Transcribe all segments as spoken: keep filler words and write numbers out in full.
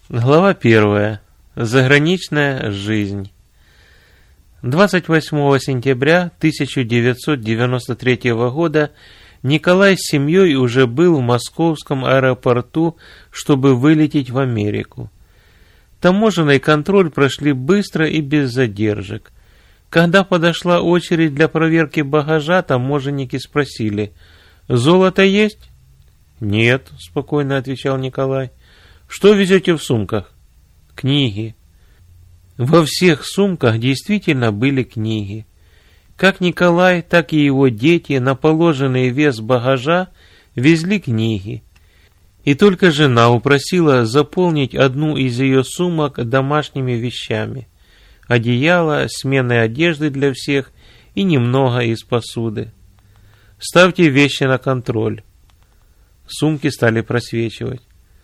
Глава первая. Заграничная жизнь. двадцать восьмого сентября тысяча девятьсот девяносто третьего года Николай с семьей уже был в московском аэропорту, чтобы вылететь в Америку. Таможенный контроль прошли быстро и без задержек. Когда подошла очередь для проверки багажа, таможенники спросили: «Золото есть?» «Нет», — спокойно отвечал Николай. «Что везете в сумках?» «Книги». Во всех сумках действительно были книги. Как Николай, так и его дети на положенный вес багажа везли книги. И только жена упросила заполнить одну из ее сумок домашними вещами: одеяло, сменной одежды для всех и немного из посуды. «Ставьте вещи на контроль». Сумки стали просвечивать.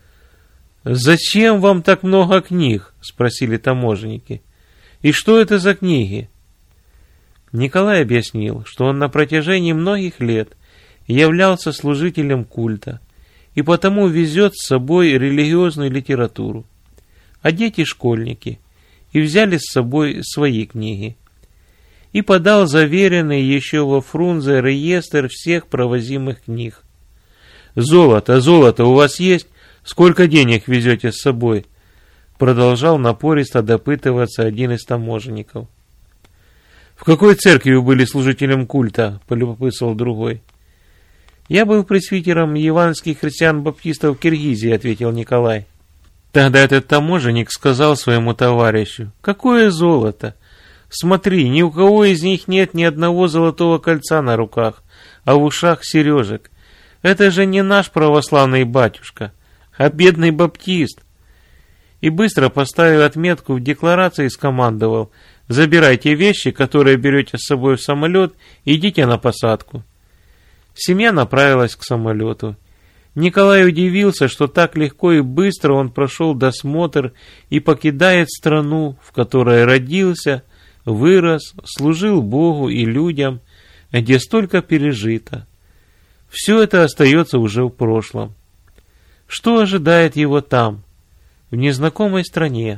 «Зачем вам так много книг?» — спросили таможенники. «И что это за книги?» Николай объяснил, что он на протяжении многих лет являлся служителем культа и потому везет с собой религиозную литературу, а дети — школьники, и взяли с собой свои книги. И подал заверенный еще во Фрунзе реестр всех провозимых книг. «Золото, золото у вас есть? Сколько денег везете с собой?» Продолжал напористо допытываться один из таможенников. «В какой церкви вы были служителем культа?» — полюбопытствовал другой. «Я был пресвитером евангельских христиан-баптистов в Киргизии», — ответил Николай. Тогда этот таможенник сказал своему товарищу: «Какое золото? Смотри, ни у кого из них нет ни одного золотого кольца на руках, а в ушах сережек. Это же не наш православный батюшка, а бедный баптист». И быстро поставив отметку в декларации, скомандовал: «Забирайте вещи, которые берете с собой в самолет, и идите на посадку». Семья направилась к самолету. Николай удивился, что так легко и быстро он прошел досмотр и покидает страну, в которой родился, вырос, служил Богу и людям, где столько пережито. Все это остается уже в прошлом. Что ожидает его там, в незнакомой стране?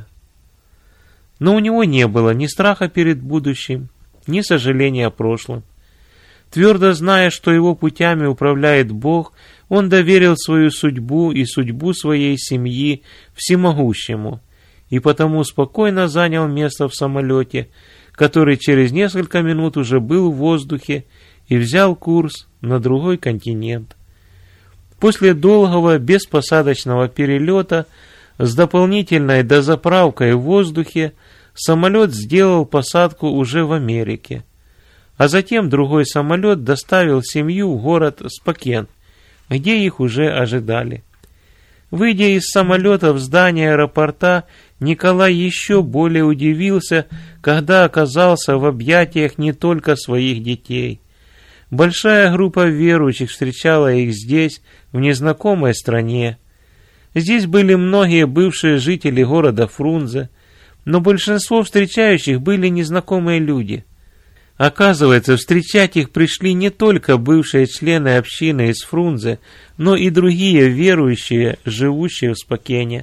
Но у него не было ни страха перед будущим, ни сожаления о прошлом. Твердо зная, что его путями управляет Бог, он доверил свою судьбу и судьбу своей семьи всемогущему, и потому спокойно занял место в самолете, который через несколько минут уже был в воздухе и взял курс на другой континент. После долгого беспосадочного перелета с дополнительной дозаправкой в воздухе самолет сделал посадку уже в Америке, а затем другой самолет доставил семью в город Спокен, где их уже ожидали. Выйдя из самолета в здание аэропорта, Николай еще более удивился, когда оказался в объятиях не только своих детей. Большая группа верующих встречала их здесь, в незнакомой стране. Здесь были многие бывшие жители города Фрунзе, но большинство встречающих были незнакомые люди. Оказывается, встречать их пришли не только бывшие члены общины из Фрунзе, но и другие верующие, живущие в Спокене.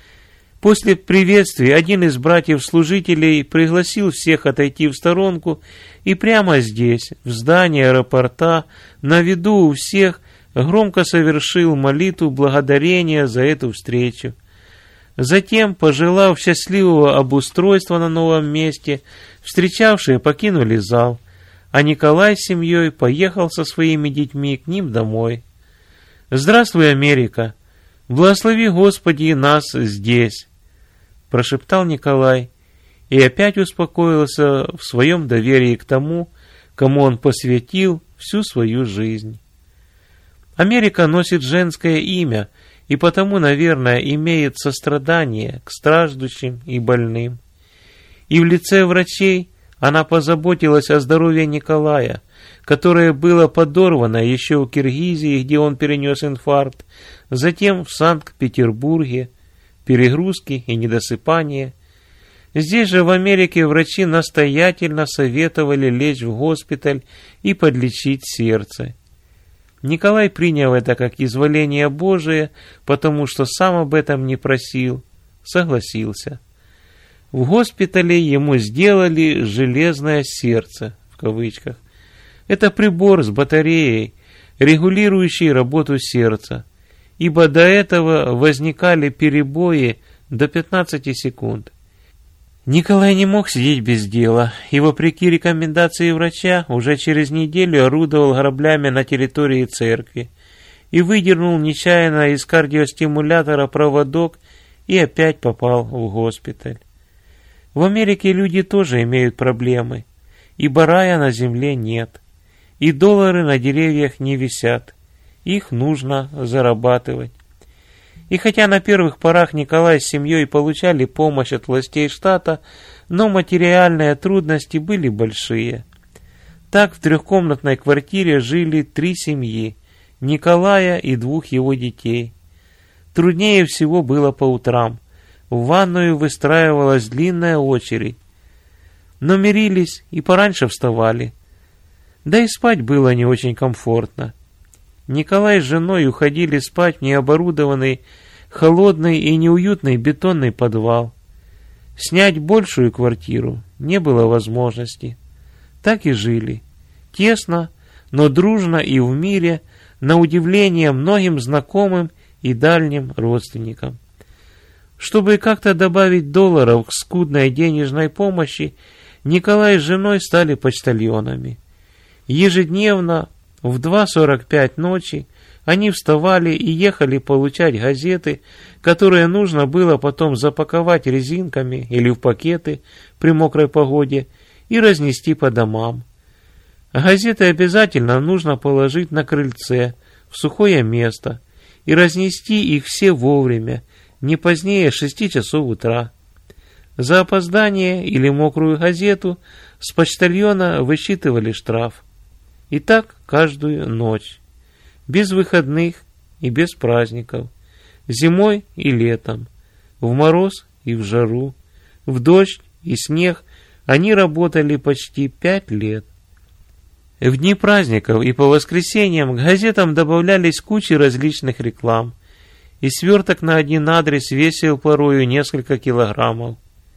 После приветствия один из братьев-служителей пригласил всех отойти в сторонку и прямо здесь, в здании аэропорта, на виду у всех, громко совершил молитву благодарения за эту встречу. Затем, пожелав счастливого обустройства на новом месте, встречавшие покинули зал, а Николай с семьей поехал со своими детьми к ним домой. «Здравствуй, Америка! Благослови, Господи, нас здесь!» — прошептал Николай и опять успокоился в своем доверии к тому, кому он посвятил всю свою жизнь. Америка носит женское имя и потому, наверное, имеет сострадание к страждущим и больным. И в лице врачей она позаботилась о здоровье Николая, которое было подорвано еще в Киргизии, где он перенес инфаркт, затем в Санкт-Петербурге, перегрузки и недосыпание. Здесь же, в Америке, врачи настоятельно советовали лечь в госпиталь и подлечить сердце. Николай принял это как изволение Божие, потому что сам об этом не просил, согласился. В госпитале ему сделали «железное сердце», в кавычках. Это прибор с батареей, регулирующий работу сердца, ибо до этого возникали перебои до пятнадцати секунд. Николай не мог сидеть без дела, и вопреки рекомендации врача уже через неделю орудовал граблями на территории церкви и выдернул нечаянно из кардиостимулятора проводок и опять попал в госпиталь. В Америке люди тоже имеют проблемы, ибо рая на земле нет, и доллары на деревьях не висят, их нужно зарабатывать. И хотя на первых порах Николай с семьей получали помощь от властей штата, но материальные трудности были большие. Так в трехкомнатной квартире жили три семьи, Николая и двух его детей. Труднее всего было по утрам. В ванную выстраивалась длинная очередь. Но мирились и пораньше вставали. Да и спать было не очень комфортно. Николай с женой уходили спать в необорудованный, холодный и неуютный бетонный подвал. Снять большую квартиру не было возможности. Так и жили. Тесно, но дружно и в мире, на удивление многим знакомым и дальним родственникам. Чтобы как-то добавить долларов к скудной денежной помощи, Николай с женой стали почтальонами. Ежедневно в два сорок пять ночи они вставали и ехали получать газеты, которые нужно было потом запаковать резинками или в пакеты при мокрой погоде и разнести по домам. Газеты обязательно нужно положить на крыльце, в сухое место, и разнести их все вовремя, не позднее шести часов утра. За опоздание или мокрую газету с почтальона высчитывали штраф. И так каждую ночь, без выходных и без праздников, зимой и летом, в мороз и в жару, в дождь и снег они работали почти пять лет. В дни праздников и по воскресеньям к газетам добавлялись кучи различных реклам, и сверток на один адрес весил порою несколько килограммов.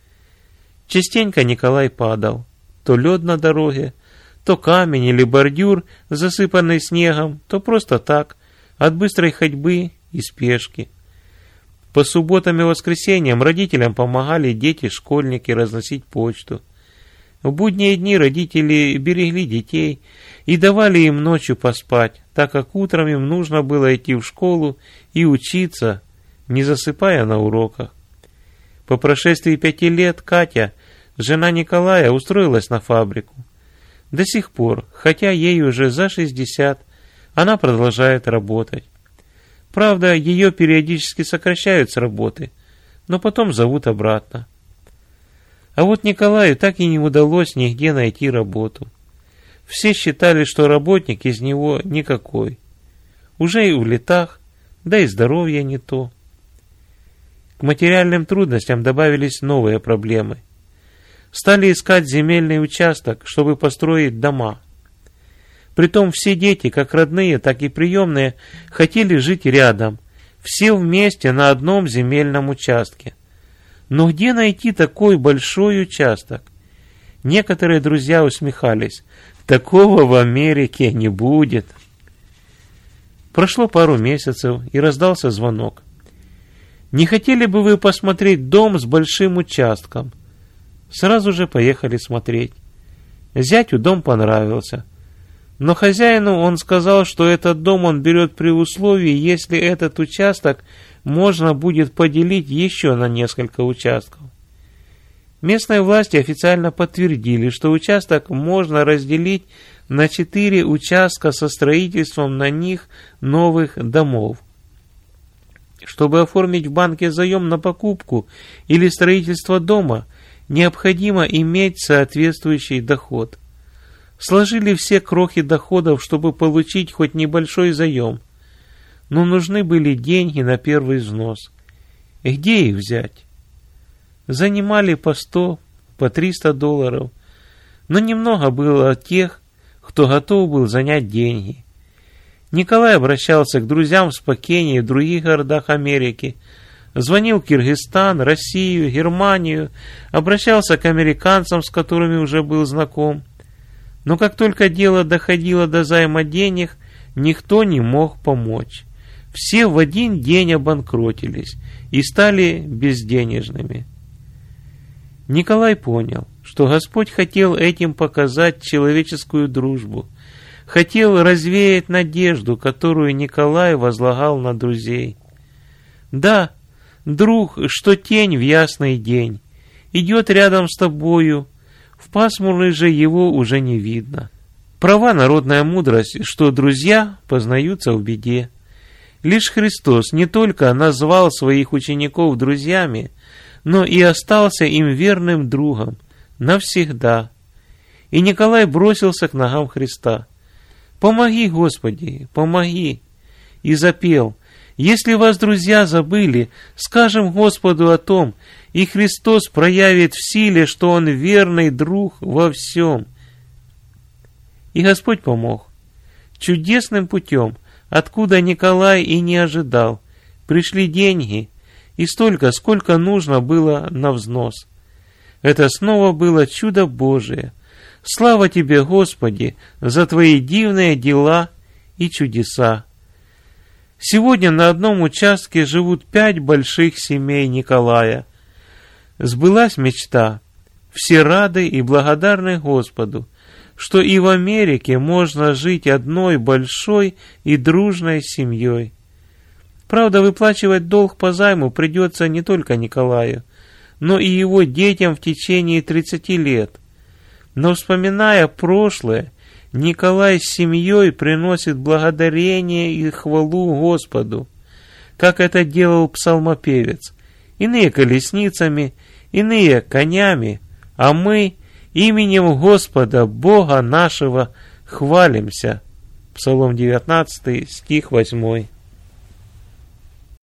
Частенько Николай падал, то лед на дороге, то камень или бордюр, засыпанный снегом, то просто так, от быстрой ходьбы и спешки. По субботам и воскресеньям родителям помогали дети-школьники разносить почту. В будние дни родители берегли детей и давали им ночью поспать, так как утром им нужно было идти в школу и учиться, не засыпая на уроках. По прошествии пяти лет Катя, жена Николая, устроилась на фабрику. До сих пор, хотя ей уже за шестьдесят, она продолжает работать. Правда, ее периодически сокращают с работы, но потом зовут обратно. А вот Николаю так и не удалось нигде найти работу. Все считали, что работник из него никакой. Уже и в летах, да и здоровье не то. К материальным трудностям добавились новые проблемы. Стали искать земельный участок, чтобы построить дома. Притом все дети, как родные, так и приемные, хотели жить рядом, все вместе на одном земельном участке. Но где найти такой большой участок? Некоторые друзья усмехались. Такого в Америке не будет. Прошло пару месяцев, и раздался звонок. Не хотели бы вы посмотреть дом с большим участком? Сразу же поехали смотреть. Зятю дом понравился. Но хозяину он сказал, что этот дом он берет при условии, если этот участок можно будет поделить еще на несколько участков. Местные власти официально подтвердили, что участок можно разделить на четыре участка со строительством на них новых домов. Чтобы оформить в банке заем на покупку или строительство дома, необходимо иметь соответствующий доход. Сложили все крохи доходов, чтобы получить хоть небольшой заем. Но нужны были деньги на первый взнос. Где их взять? Занимали по сто, по триста долларов. Но немного было тех, кто готов был занять деньги. Николай обращался к друзьям в Спокене и в других городах Америки, Звонил в Киргизстан, Россию, Германию, обращался к американцам, с которыми уже был знаком. Но как только дело доходило до займа денег, никто не мог помочь. Все в один день обанкротились и стали безденежными. Николай понял, что Господь хотел этим показать человеческую дружбу, хотел развеять надежду, которую Николай возлагал на друзей. Да, друг, что тень в ясный день, идет рядом с тобою, в пасмурный же его уже не видно. Права народная мудрость, что друзья познаются в беде. Лишь Христос не только назвал своих учеников друзьями, но и остался им верным другом навсегда. И Николай бросился к ногам Христа. «Помоги, Господи, помоги!» И запел: «Если вас друзья забыли, скажем Господу о том, и Христос проявит в силе, что Он верный друг во всем». И Господь помог. Чудесным путем, откуда Николай и не ожидал, пришли деньги, и столько, сколько нужно было на взнос. Это снова было чудо Божие. Слава Тебе, Господи, за Твои дивные дела и чудеса. Сегодня на одном участке живут пять больших семей Николая. Сбылась мечта. Все рады и благодарны Господу, что и в Америке можно жить одной большой и дружной семьей. Правда, выплачивать долг по займу придется не только Николаю, но и его детям в течение тридцати лет. Но, вспоминая прошлое, Николай с семьей приносит благодарение и хвалу Господу, как это делал псалмопевец. Иные колесницами, иные конями, а мы именем Господа, Бога нашего, хвалимся. Псалом девятнадцатый, стих восьмой.